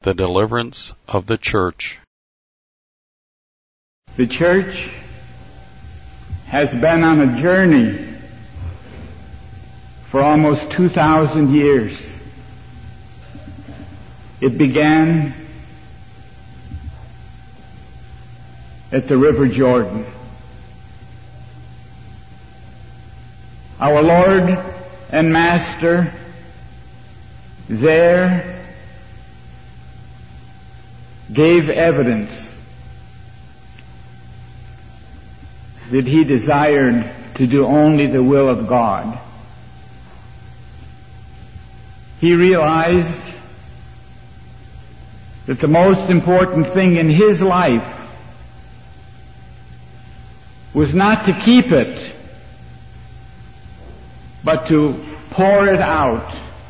The deliverance of the church. The church has been on a journey for almost 2,000 years. It began at the River Jordan. Our Lord and Master there gave evidence that he desired to do only the will of God. He realized that the most important thing in his life was not to keep it, but to pour it out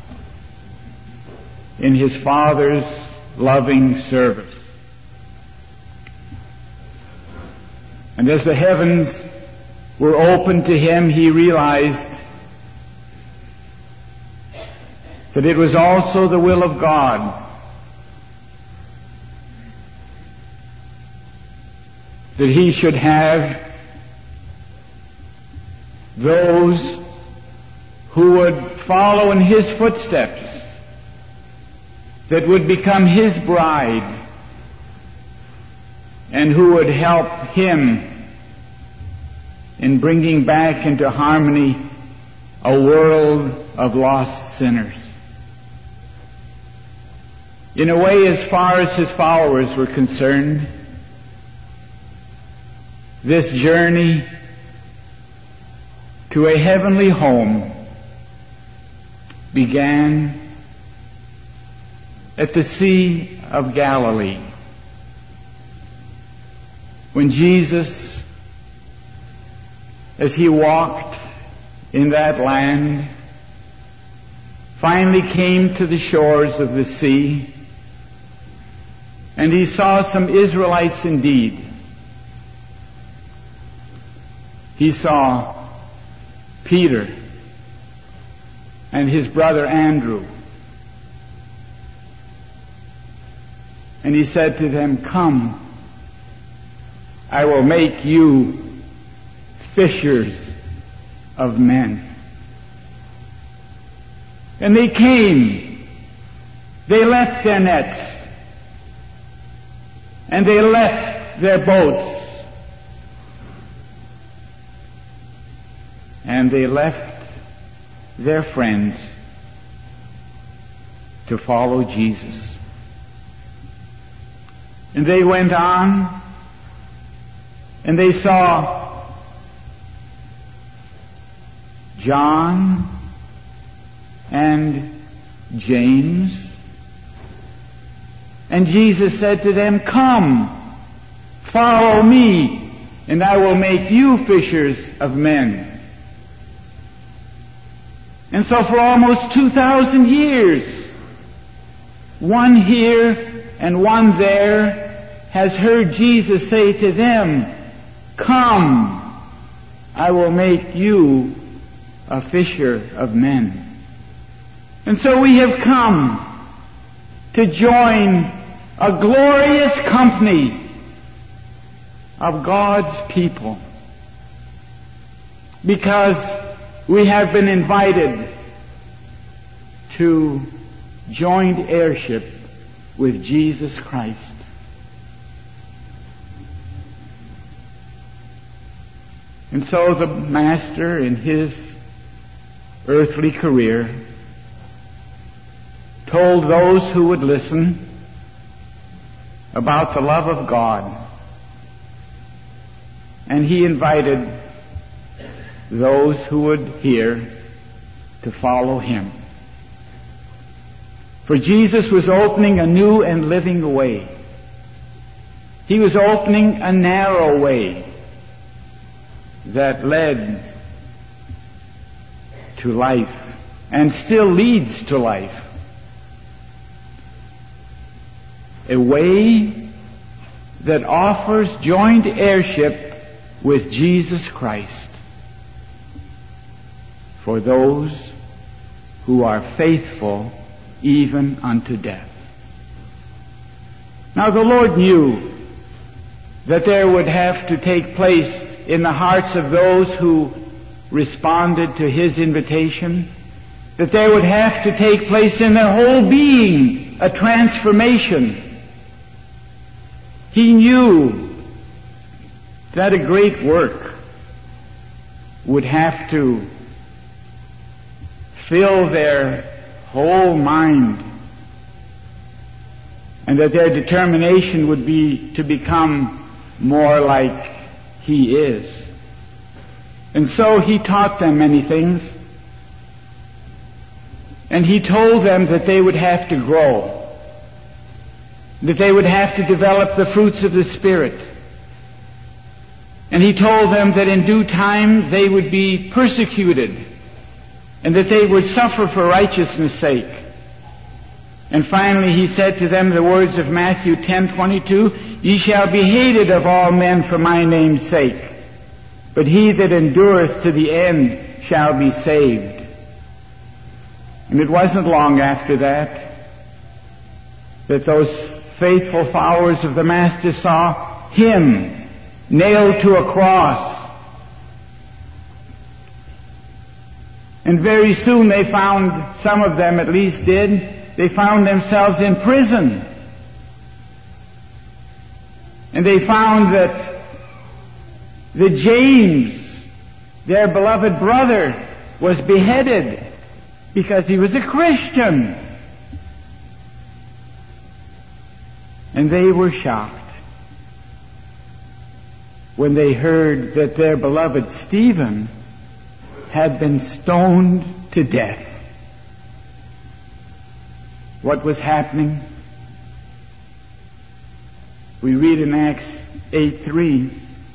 in his Father's loving service. And as the heavens were opened to him, he realized that it was also the will of God that he should have those who would follow in his footsteps, that would become his bride, and who would help him in bringing back into harmony a world of lost sinners. In a way, as far as his followers were concerned, this journey to a heavenly home began at the Sea of Galilee, when Jesus, as he walked in that land, finally came to the shores of the sea, and he saw some Israelites indeed. He saw Peter and his brother Andrew, and he said to them, "Come, I will make you fishers of men." And they came. They left their nets. And they left their boats. And they left their friends to follow Jesus. And they went on, and they saw John and James. And Jesus said to them, "Come, follow me, and I will make you fishers of men." And so for almost 2,000 years, one here and one there has heard Jesus say to them, "Come, I will make you a fisher of men." And so we have come to join a glorious company of God's people, because we have been invited to joint heirship with Jesus Christ. And so the Master, in his earthly career, told those who would listen about the love of God, and he invited those who would hear to follow him. For Jesus was opening a new and living way. He was opening a narrow way that led to life and still leads to life. A way that offers joint heirship with Jesus Christ for those who are faithful even unto death. Now the Lord knew that there would have to take place in the hearts of those who responded to His invitation, that there would have to take place in their whole being a transformation. He knew that a great work would have to fill their whole mind, and that their determination would be to become more like He is. And so He taught them many things, and He told them that they would have to grow, that they would have to develop the fruits of the Spirit. And He told them that in due time they would be persecuted, and that they would suffer for righteousness' sake. And finally He said to them the words of Matthew 10:22, "Ye shall be hated of all men for my name's sake, but he that endureth to the end shall be saved." And it wasn't long after that those faithful followers of the Master saw Him nailed to a cross. And very soon they found, some of them at least did, they found themselves in prison. And they found that James, their beloved brother, was beheaded because he was a Christian. And they were shocked when they heard that their beloved Stephen had been stoned to death. What was happening? We read in Acts 8:3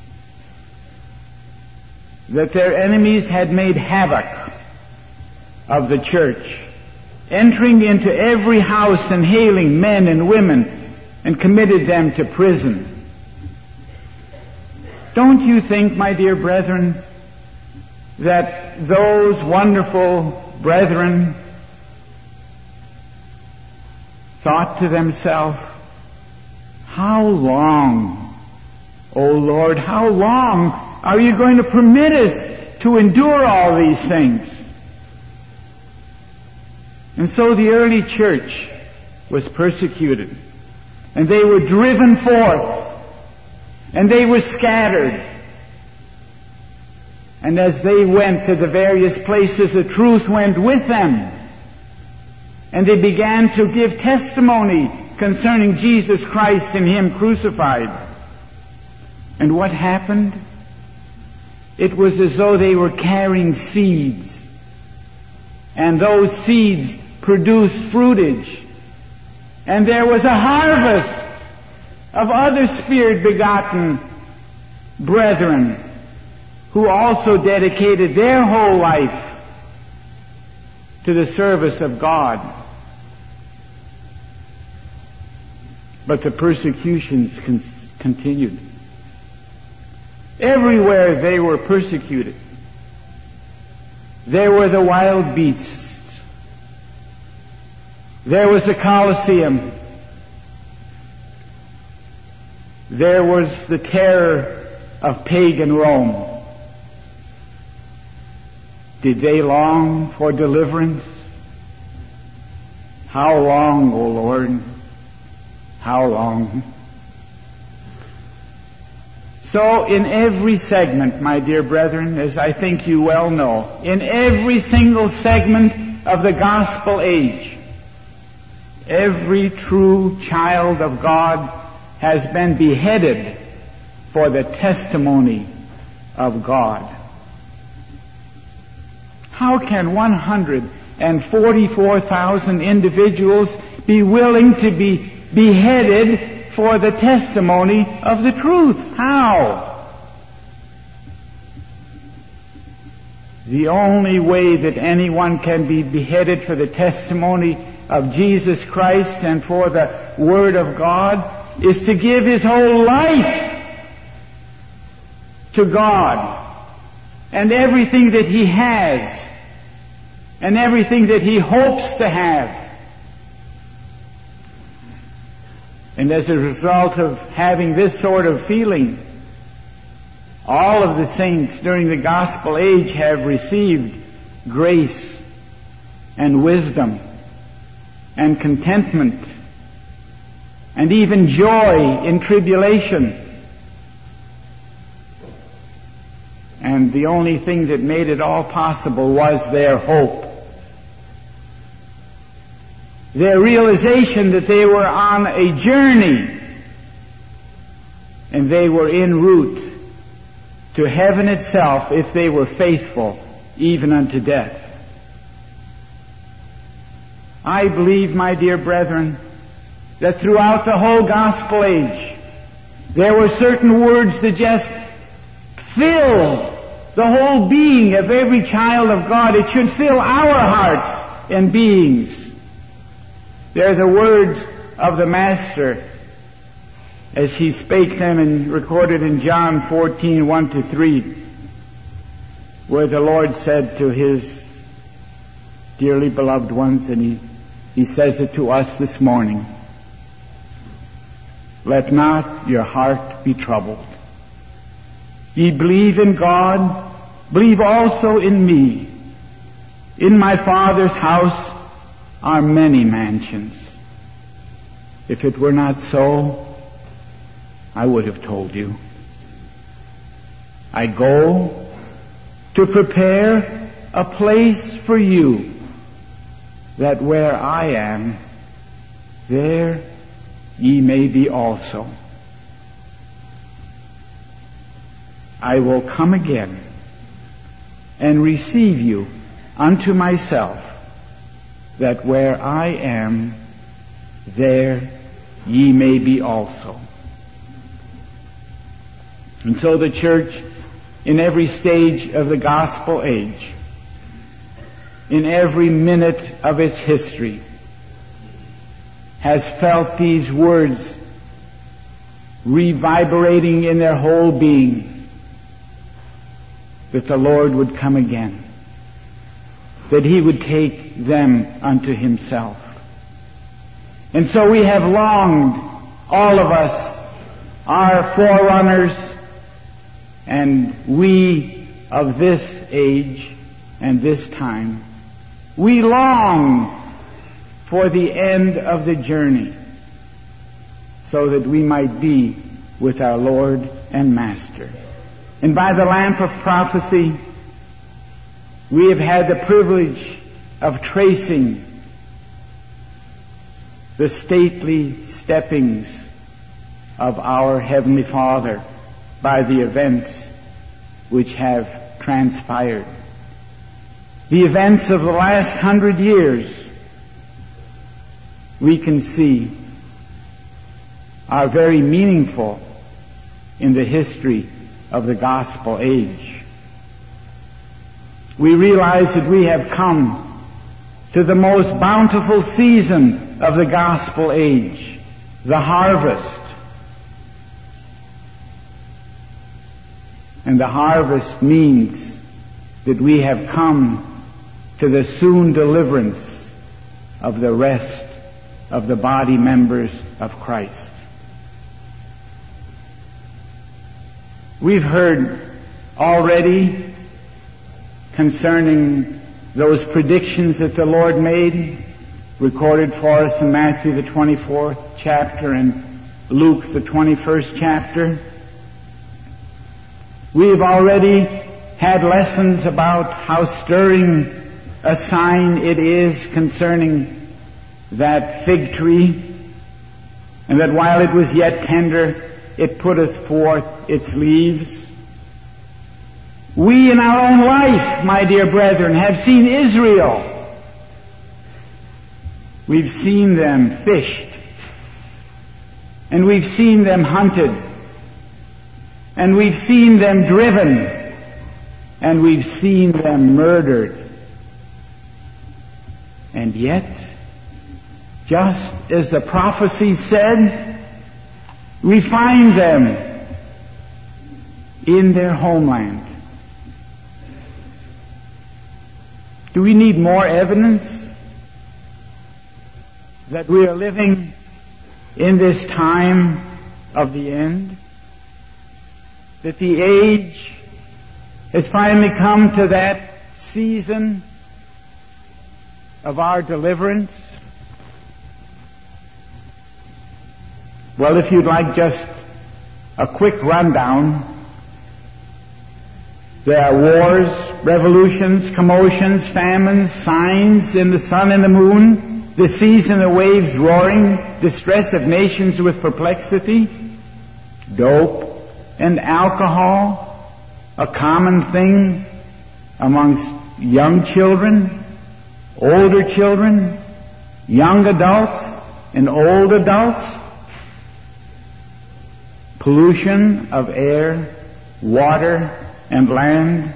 that their enemies had made havoc of the church, entering into every house and hailing men and women, and committed them to prison. Don't you think, my dear brethren, that those wonderful brethren thought to themselves, how long, O Lord, how long are you going to permit us to endure all these things? And so the early church was persecuted, and they were driven forth, and they were scattered. And as they went to the various places, the truth went with them. And they began to give testimony concerning Jesus Christ and Him crucified. And what happened? It was as though they were carrying seeds. And those seeds produced fruitage. And there was a harvest of other Spirit-begotten brethren who also dedicated their whole life to the service of God. But the persecutions continued. Everywhere they were persecuted. There were the wild beasts. There was the Colosseum. There was the terror of pagan Rome. Did they long for deliverance? How long, O Lord? How long? So in every segment, my dear brethren, as I think you well know, in every single segment of the gospel age, every true child of God has been beheaded for the testimony of God. How can 144,000 individuals be willing to be beheaded for the testimony of the truth? How? The only way that anyone can be beheaded for the testimony of Jesus Christ and for the Word of God is to give his whole life to God, and everything that he has, and everything that he hopes to have. And as a result of having this sort of feeling, all of the saints during the gospel age have received grace and wisdom and contentment and even joy in tribulation. And the only thing that made it all possible was their hope. Their realization that they were on a journey and they were en route to heaven itself if they were faithful even unto death. I believe, my dear brethren, that throughout the whole gospel age there were certain words that just fill the whole being of every child of God. It should fill our hearts and beings. They're the words of the Master as he spake them and recorded in John 14, 1-3, where the Lord said to his dearly beloved ones, and he says it to us this morning, "Let not your heart be troubled. Ye believe in God, believe also in me. In my Father's house are many mansions. If it were not so, I would have told you. I go to prepare a place for you, that where I am, there ye may be also. I will come again and receive you unto myself, that where I am, there ye may be also." And so the church, in every stage of the gospel age, in every minute of its history, has felt these words reverberating in their whole being, that the Lord would come again, that he would take them unto himself. And so we have longed, all of us, our forerunners, and we of this age and this time, we long for the end of the journey, so that we might be with our Lord and Master. And by the lamp of prophecy, we have had the privilege of tracing the stately steppings of our Heavenly Father by the events which have transpired. The events of the last 100 years, we can see, are very meaningful in the history of the gospel age. We realize that we have come to the most bountiful season of the gospel age, the harvest. And the harvest means that we have come to the soon deliverance of the rest of the body members of Christ. We've heard already concerning those predictions that the Lord made, recorded for us in Matthew the 24th chapter and Luke the 21st chapter. We've already had lessons about how stirring a sign it is concerning that fig tree, and that while it was yet tender, it putteth forth its leaves. We in our own life, my dear brethren, have seen Israel. We've seen them fished, and we've seen them hunted, and we've seen them driven, and we've seen them murdered. And yet, just as the prophecy said, we find them in their homeland. Do we need more evidence that we are living in this time of the end, that the age has finally come to that season of our deliverance? Well, if you'd like just a quick rundown, there are wars, revolutions, commotions, famines, signs in the sun and the moon, the seas and the waves roaring, distress of nations with perplexity, dope and alcohol, a common thing amongst young children, older children, young adults and old adults, pollution of air, water, and land,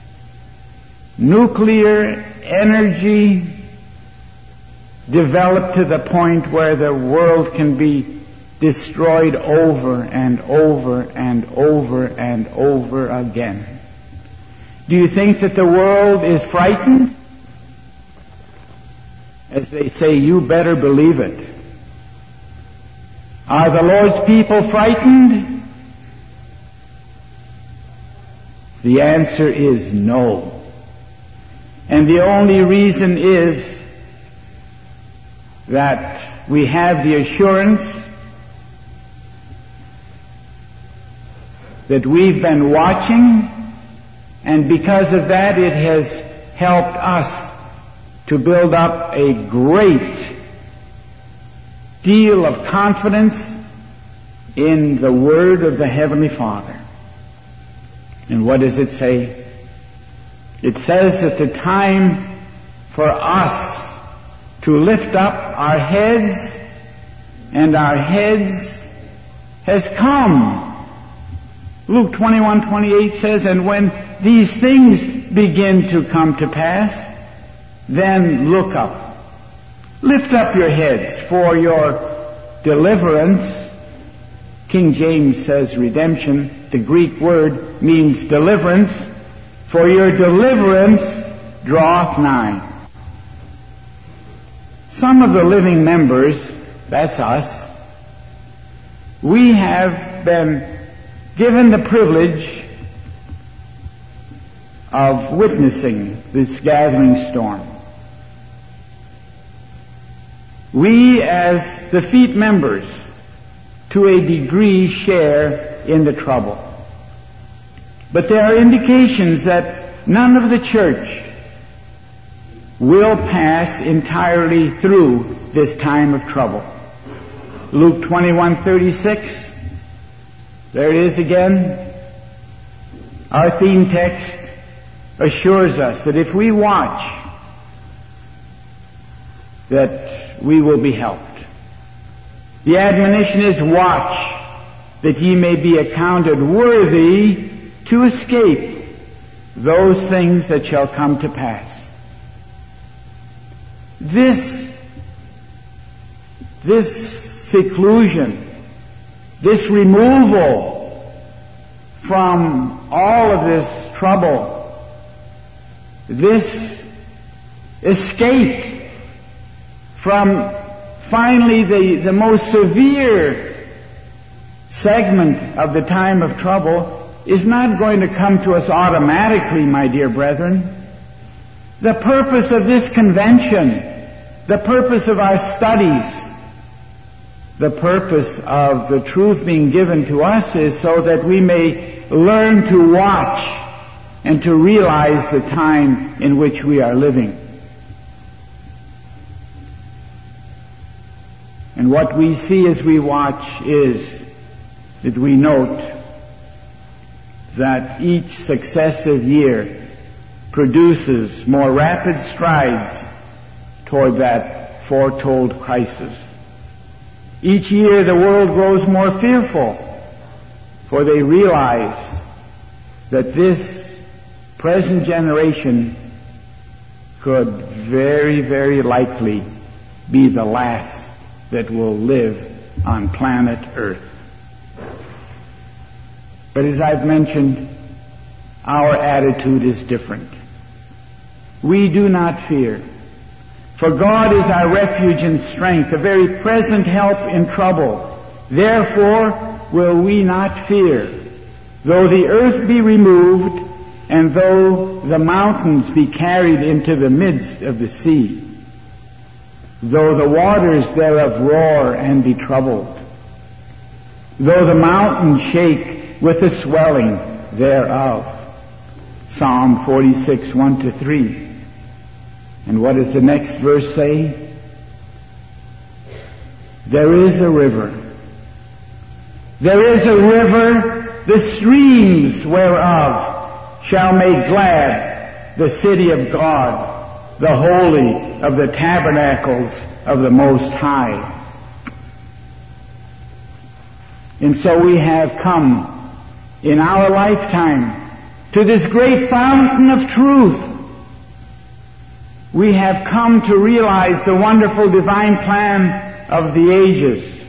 nuclear energy developed to the point where the world can be destroyed over and over and over and over again. Do you think that the world is frightened? As they say, you better believe it. Are the Lord's people frightened? The answer is no. And the only reason is that we have the assurance that we've been watching, and because of that it has helped us to build up a great deal of confidence in the Word of the Heavenly Father. And what does it say? It says that the time for us to lift up our heads, and our heads has come. Luke 21:28 says, and when these things begin to come to pass, then look up. Lift up your heads, for your deliverance. King James says redemption. The Greek word means deliverance. For your deliverance draweth nigh. Some of the living members, that's us, we have been given the privilege of witnessing this gathering storm. We, as the FEET members, to a degree share in the trouble. But there are indications that none of the church will pass entirely through this time of trouble. Luke 21:36, there it is again. Our theme text assures us that if we watch, that we will be helped. The admonition is, watch, that ye may be accounted worthy to escape those things that shall come to pass. This seclusion, this removal from all of this trouble, this escape from finally the most severe segment of the time of trouble is not going to come to us automatically, my dear brethren. The purpose of this convention, the purpose of our studies, the purpose of the truth being given to us is so that we may learn to watch and to realize the time in which we are living. And what we see as we watch is that we note that each successive year produces more rapid strides toward that foretold crisis. Each year the world grows more fearful, for they realize that this present generation could very, very likely be the last that will live on planet Earth. But as I've mentioned, our attitude is different. We do not fear. For God is our refuge and strength, a very present help in trouble. Therefore will we not fear, though the earth be removed, and though the mountains be carried into the midst of the sea, though the waters thereof roar and be troubled, though the mountains shake with the swelling thereof. Psalm 46, 1-3. And what does the next verse say? There is a river. There is a river, the streams whereof shall make glad the city of God, the holy of the tabernacles of the Most High. And so we have come in our lifetime to this great fountain of truth. We have come to realize the wonderful divine plan of the ages.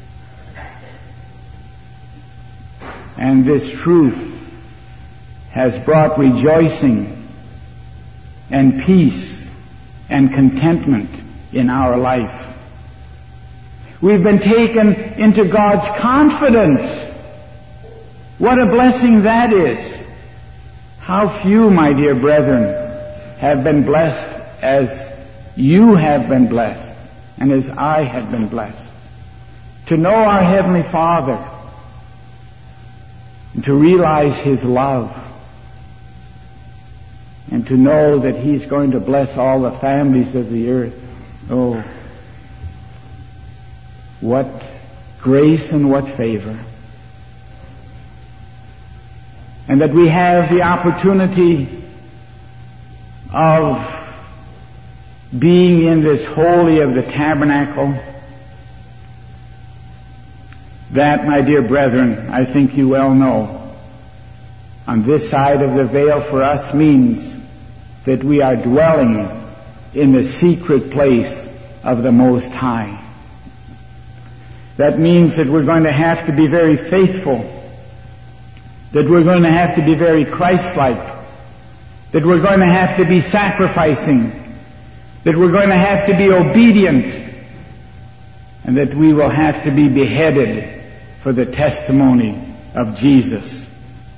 And this truth has brought rejoicing and peace and contentment in our life. We've been taken into God's confidence. What a blessing that is. How few, my dear brethren, have been blessed as you have been blessed and as I have been blessed. To know our Heavenly Father and to realize His love and to know that He's going to bless all the families of the earth. Oh, what grace and what favor. And that we have the opportunity of being in this holy of the tabernacle. That, my dear brethren, I think you well know, on this side of the veil for us means that we are dwelling in the secret place of the Most High. That means that we're going to have to be very faithful, that we're going to have to be very Christ-like, that we're going to have to be sacrificing, that we're going to have to be obedient, and that we will have to be beheaded for the testimony of Jesus.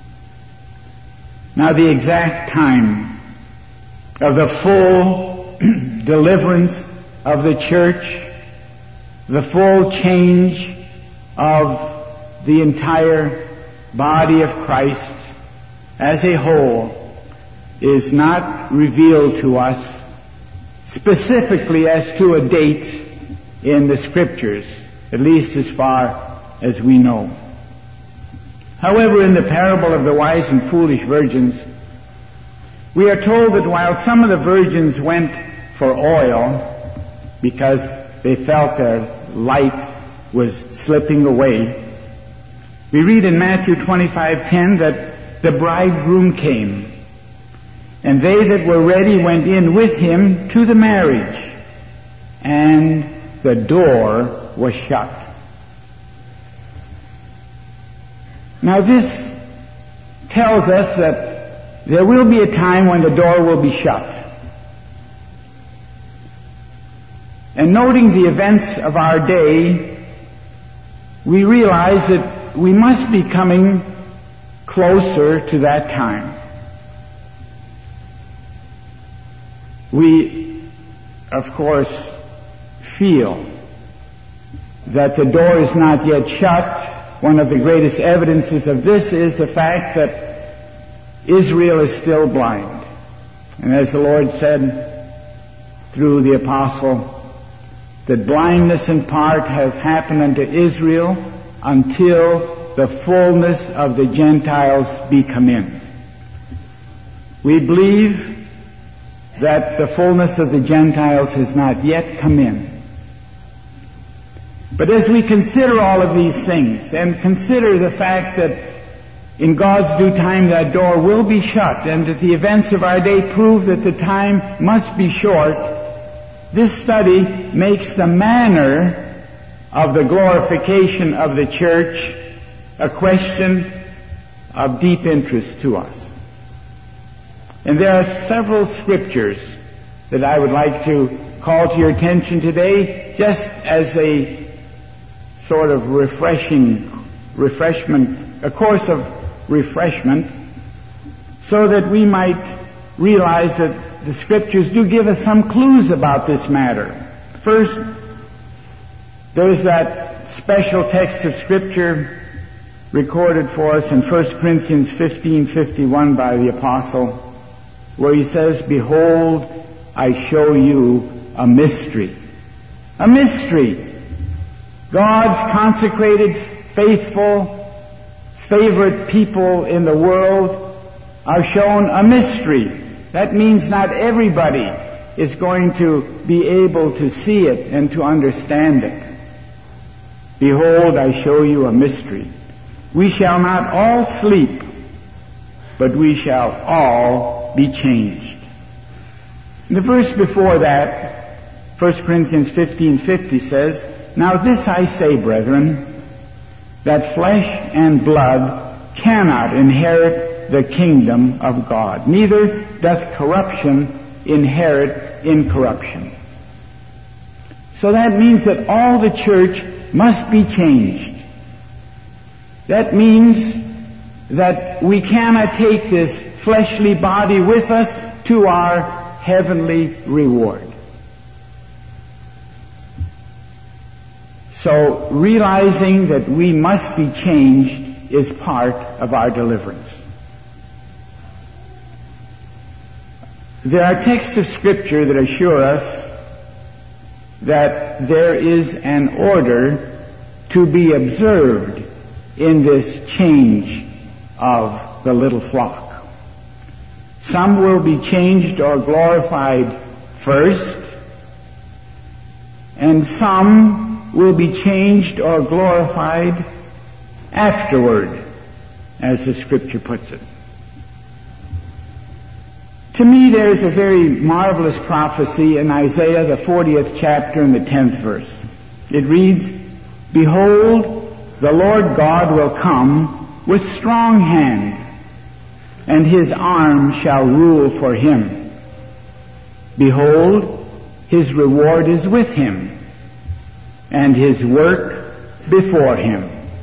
Now, the exact time of the full deliverance of the church, the full change of the entire body of Christ as a whole, is not revealed to us specifically as to a date in the Scriptures, at least as far as we know. However, in the parable of the wise and foolish virgins, we are told that while some of the virgins went for oil because they felt their light was slipping away, we read in Matthew 25:10 that the bridegroom came, and they that were ready went in with him to the marriage, and the door was shut. Now this tells us that there will be a time when the door will be shut. And noting the events of our day, we realize that we must be coming closer to that time. We, of course, feel that the door is not yet shut. One of the greatest evidences of this is the fact that Israel is still blind. And as the Lord said through the apostle, that blindness in part hath happened unto Israel until the fullness of the Gentiles be come in. We believe that the fullness of the Gentiles has not yet come in. But as we consider all of these things and consider the fact that in God's due time that door will be shut and that the events of our day prove that the time must be short, this study makes the manner of the glorification of the church a question of deep interest to us. And there are several scriptures that I would like to call to your attention today just as a sort of refreshment, a course of refreshment, so that we might realize that the Scriptures do give us some clues about this matter. First, there is that special text of Scripture recorded for us in 1 Corinthians 15:51 by the Apostle, where he says, "Behold, I show you a mystery." A mystery. God's consecrated, faithful, favorite people in the world are shown a mystery. That means not everybody is going to be able to see it and to understand it. "Behold, I show you a mystery. We shall not all sleep, but we shall all be changed." The verse before that, 1 Corinthians 15:50 says, "Now this I say, brethren, that flesh and blood cannot inherit the kingdom of God, neither doth corruption inherit incorruption." So that means that all the church must be changed. That means that we cannot take this fleshly body with us to our heavenly reward. So realizing that we must be changed is part of our deliverance. There are texts of Scripture that assure us that there is an order to be observed in this change of the little flock. Some will be changed or glorified first, and some will be changed or glorified afterward, as the Scripture puts it. To me, there is a very marvelous prophecy in Isaiah, the 40th chapter and the 10th verse. It reads, "Behold, the Lord God will come with strong hand, and his arm shall rule for him. Behold, his reward is with him, and his work before him."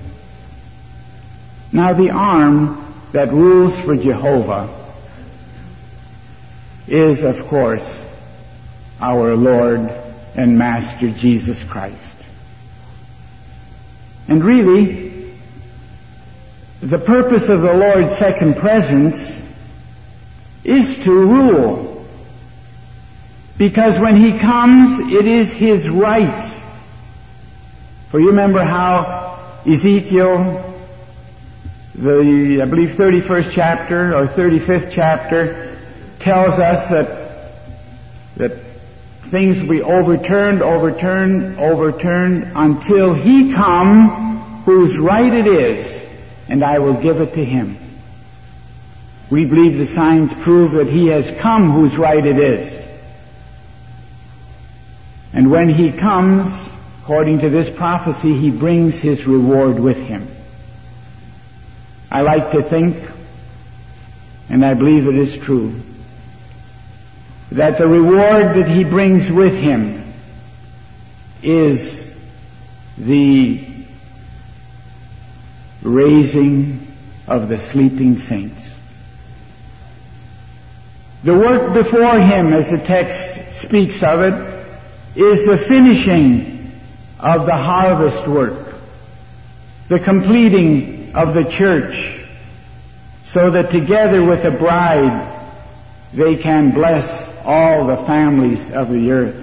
Now the arm that rules for Jehovah is, of course, our Lord and Master Jesus Christ. And really, the purpose of the Lord's second presence is to rule. Because when he comes, it is his right. For you remember how Ezekiel, I believe 31st chapter or 35th chapter, tells us that things will be overturned until he come whose right it is, and I will give it to him. We believe the signs prove that he has come whose right it is. And when he comes, according to this prophecy, he brings his reward with him. I like to think, and I believe it is true, that the reward that he brings with him is the raising of the sleeping saints. The work before him, as the text speaks of it, is the finishing of the harvest work, the completing of the church, so that together with the bride they can bless all the families of the earth.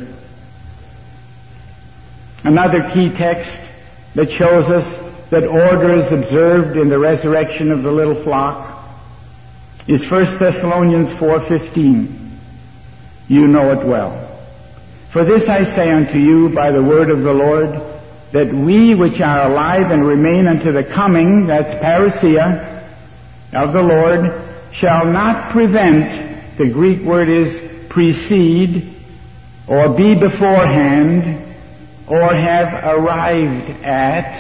Another key text that shows us that order is observed in the resurrection of the little flock is 1 Thessalonians 4:15. You know it well. "For this I say unto you by the word of the Lord, that we which are alive and remain unto the coming," that's parousia, "of the Lord, shall not prevent," the Greek word is precede, or be beforehand, or have arrived at,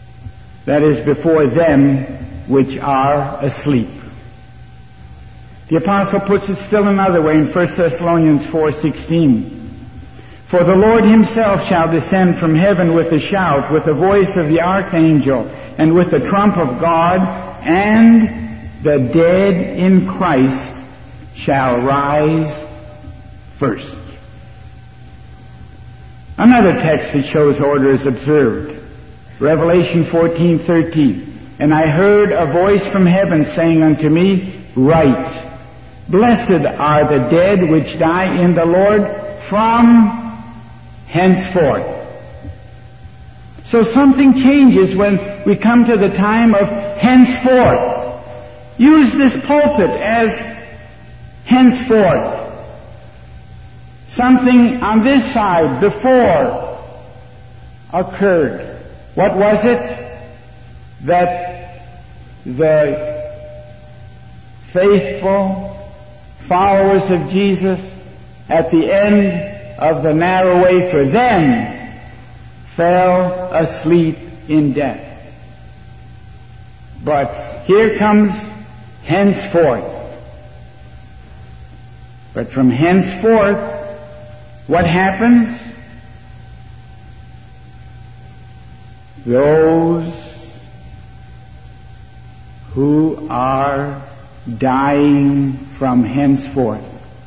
that is, before them which are asleep. The apostle puts it still another way in 1 Thessalonians 4:16. For the Lord himself shall descend from heaven with a shout, with the voice of the archangel, and with the trump of God, and the dead in Christ shall rise first. Another text that shows order is observed. Revelation 14:13. And I heard a voice from heaven saying unto me, Write, Blessed are the dead which die in the Lord from henceforth. So something changes when we come to the time of henceforth. Use this pulpit as henceforth. Something on this side before occurred. What was it? That the faithful followers of Jesus at the end of the narrow way for them fell asleep in death. But here comes henceforth. But from henceforth, what happens? Those who are dying from henceforth,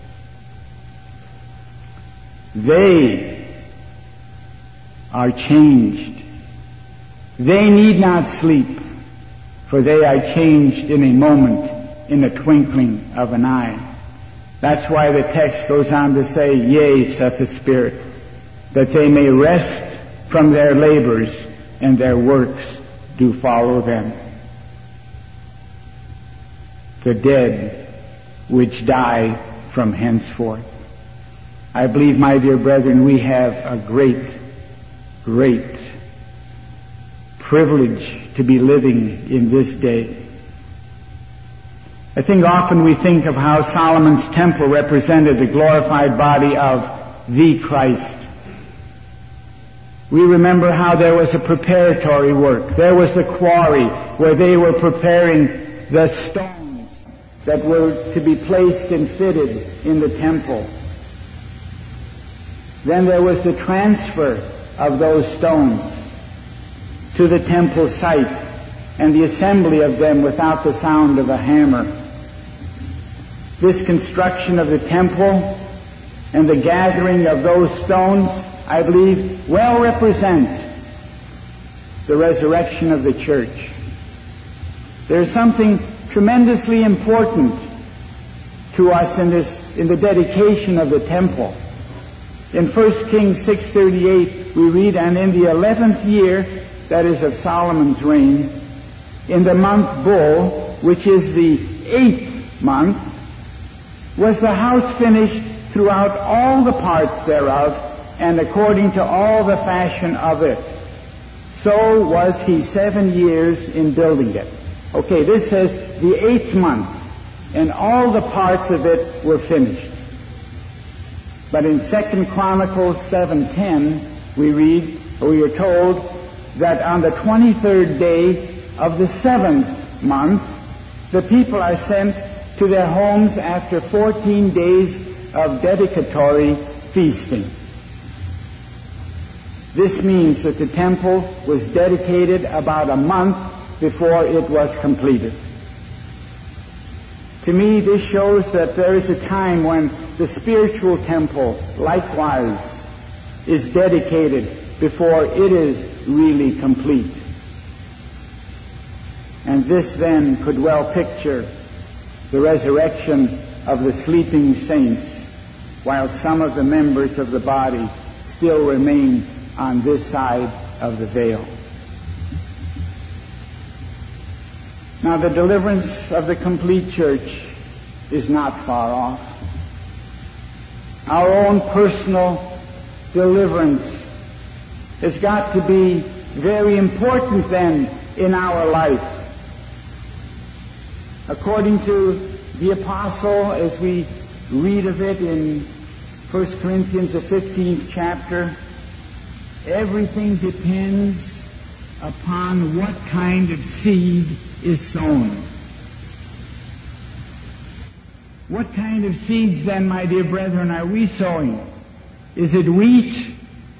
they are changed. They need not sleep, for they are changed in a moment, in a twinkling of an eye. That's why the text goes on to say, Yea, saith the Spirit, that they may rest from their labors, and their works do follow them. The dead which die from henceforth. I believe, my dear brethren, we have a great, great privilege to be living in this day. I think often we think of how Solomon's temple represented the glorified body of the Christ. We remember how there was a preparatory work. There was the quarry where they were preparing the stones that were to be placed and fitted in the temple. Then there was the transfer of those stones to the temple site and the assembly of them without the sound of a hammer. This construction of the temple and the gathering of those stones, I believe, well represent the resurrection of the church. There's something tremendously important to us in the dedication of the temple. In 1 Kings 6:38, we read, And in the 11th year, that is of Solomon's reign, in the month Bul, which is the 8th month, was the house finished throughout all the parts thereof, and according to all the fashion of it. So was he 7 years in building it. Okay, this says the 8th month, and all the parts of it were finished. But in 2 Chronicles 7:10, we are told that on the 23rd day of the 7th month, the people are sent to their homes after 14 days of dedicatory feasting. This means that the temple was dedicated about a month before it was completed. To me, this shows that there is a time when the spiritual temple, likewise, is dedicated before it is really complete. And this then could well picture the resurrection of the sleeping saints, while some of the members of the body still remain on this side of the veil. Now, the deliverance of the complete church is not far off. Our own personal deliverance has got to be very important then in our life. According to the apostle, as we read of it in 1 Corinthians, the 15th chapter, everything depends upon what kind of seed is sown. What kind of seeds then, my dear brethren, are we sowing? Is it wheat?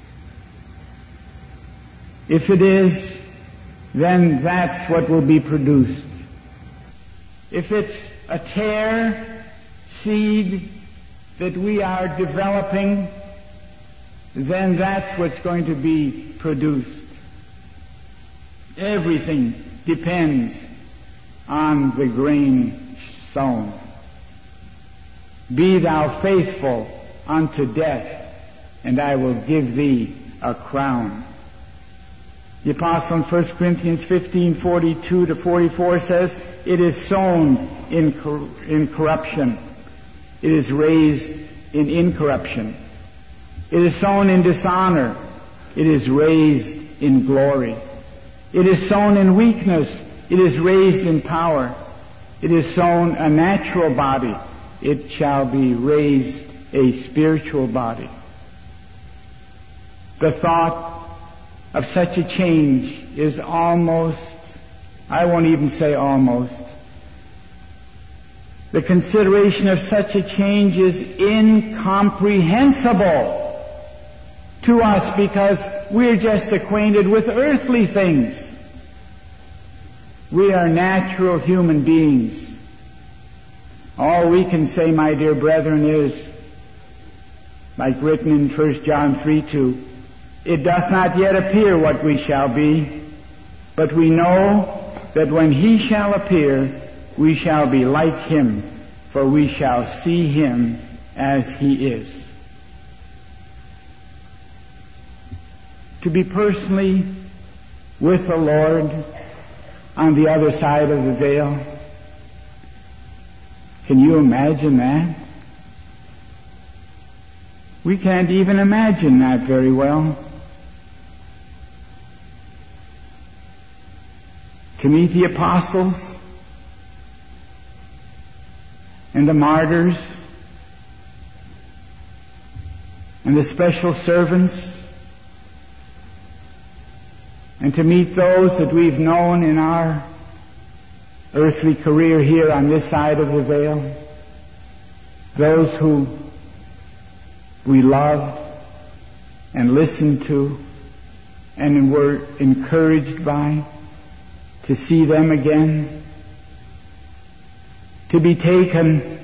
If it is, then that's what will be produced. If it's a tare seed that we are developing, then that's what's going to be produced. Everything depends on the grain sown. Be thou faithful unto death, and I will give thee a crown. The apostle in 1 Corinthians 15:42-44 says, it is sown in corruption. It is raised in incorruption. It is sown in dishonor. It is raised in glory. It is sown in weakness. It is raised in power. It is sown a natural body. It shall be raised a spiritual body. The thought of such a change is almost, I won't even say almost, the consideration of such a change is incomprehensible to us because we're just acquainted with earthly things. We are natural human beings. All we can say, my dear brethren, is, like written in 1 John 3:2, it doth not yet appear what we shall be, but we know that when he shall appear, we shall be like him, for we shall see him as he is. To be personally with the Lord on the other side of the veil, can you imagine that? We can't even imagine that very well. To meet the apostles and the martyrs and the special servants, and to meet those that we've known in our earthly career here on this side of the veil, those who we loved and listened to and were encouraged by, to see them again, to be taken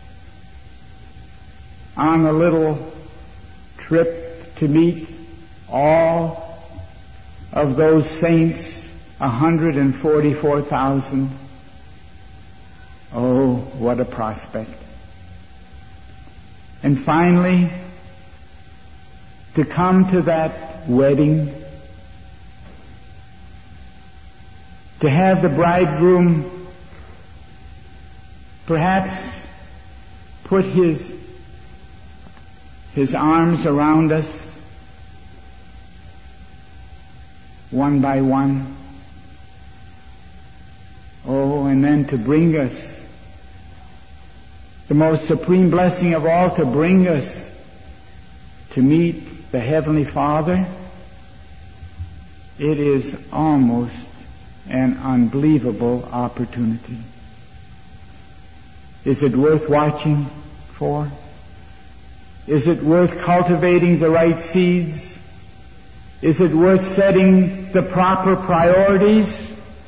on a little trip to meet all of those saints, 144,000. Oh, what a prospect. And finally, to come to that wedding, to have the bridegroom perhaps put his arms around us one by one. Oh, and then to bring us the most supreme blessing of all, to bring us to meet the Heavenly Father. It is almost an unbelievable opportunity. Is it worth watching for? Is it worth cultivating the right seeds? Is it worth setting the proper priorities?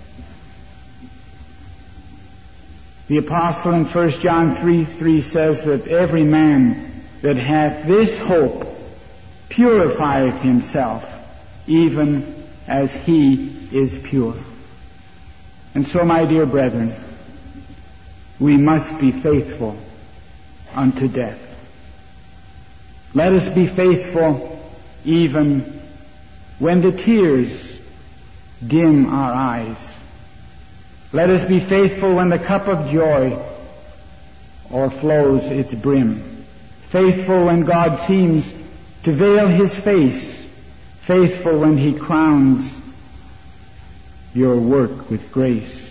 The apostle in 1 John 3:3 says that every man that hath this hope purifieth himself, even as he is pure. And so, my dear brethren, we must be faithful unto death. Let us be faithful even when the tears dim our eyes. Let us be faithful when the cup of joy o'erflows its brim. Faithful when God seems to veil his face. Faithful when he crowns your work with grace.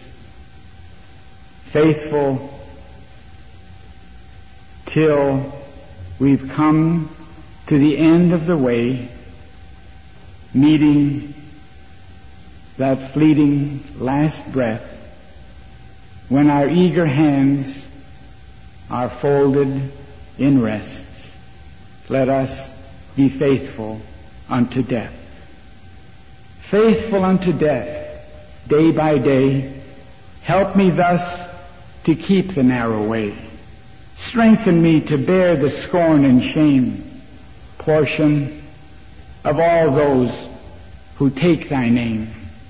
Faithful till we've come to the end of the way, meeting that fleeting last breath, when our eager hands are folded in rest. Let us be faithful unto death. Faithful unto death, day by day. Help me thus to keep the narrow way. Strengthen me to bear the scorn and shame, portion of all those who take thy name.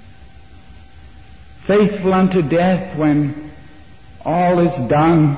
Faithful unto death when all is done,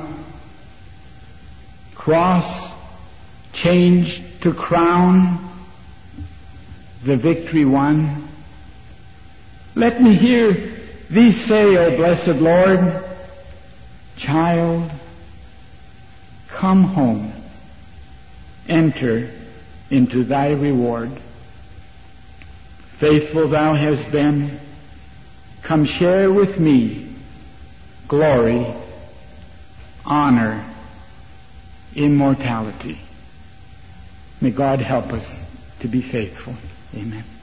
cross changed to crown, the victory won. Let me hear thee say, O blessed Lord, child, come home, enter into thy reward. Faithful thou hast been, come share with me glory, honor, immortality. May God help us to be faithful. Amen.